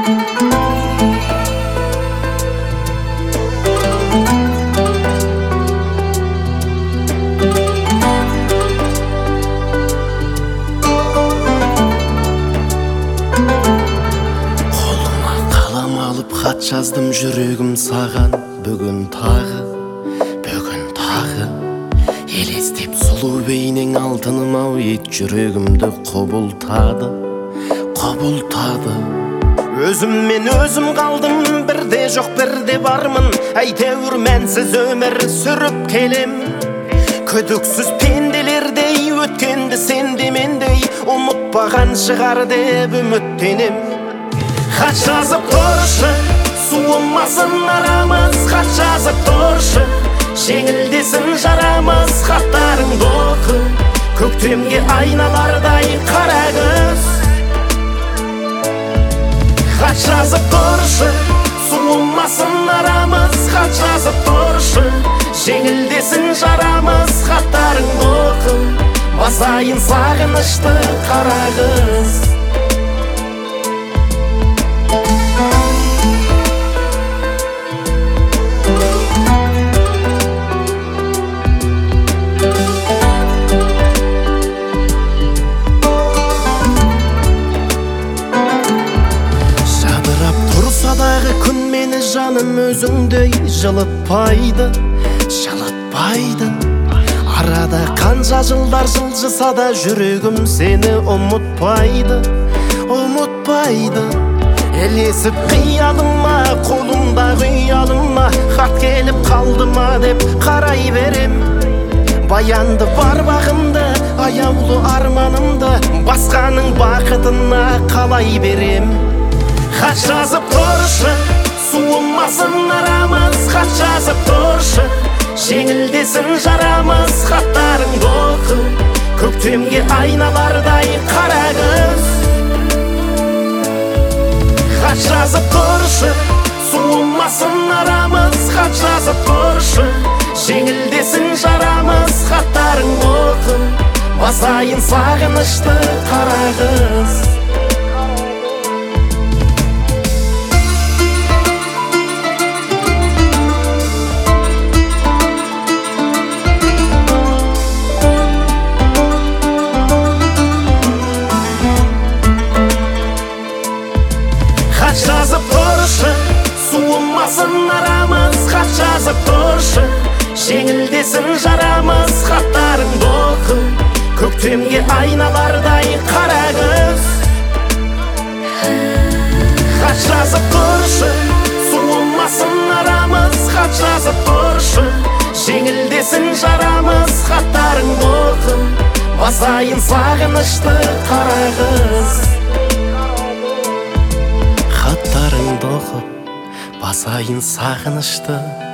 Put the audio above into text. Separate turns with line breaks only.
Хат жаздым жүрегім саған бүгін тағы елестеп сұлу бейнең алтыным ау ет жүрегімді құбылтады өзіммен өзім қалдым бірде жоқ бірде бармын әйтеуір мәнсіз өмір сүріп келем күдіксіз пенделердей өткенді сен де мендей ұмытпаған шығар деп үміттенем хат жазып тұршы суымасын арамыз хат жазып тұршы жеңілдесін жарамыз хаттарыңды оқы көктемге айналардай қара күз хат жазып тұршы суымасын арамыз хат жазып тұршы жеңілдесін жарамыз хаттарыңды оқы басайын сағынышты қара күз күн мені жаным өзіңдей жылытпайды арада қанша жылдар жылжыса да жүрегім сені ұмытпайды ілесіп қиялыма қолымдағы ұялыма хат келіп қалды ма деп қарай берем баянды бар бағымды аяулы арманымды басқаның бақытына қалай берем хат жазып тұршы суымасын арамыз хат жазып тұршы жеңілдесін жарамыз хаттарыңды оқы көктемге айналардай қара күз хат жазып тұршы суымасын арамыз хат жазып тұршы жеңілдесін жарамыз хаттарыңды оқы басайын сағынышты қара күз хат жазып тұршы суымасын арамыз хат жазып тұршы жеңілдесін жарамыз хаттарыңды оқы көктемге айналардай қара күз хат жазып тұршы суымасын арамыз хат жазып тұршы жеңілдесін жарамыз хаттарыңды оқы басайын сағынышты қара күз хаттарыңды оқып басайын сағынышты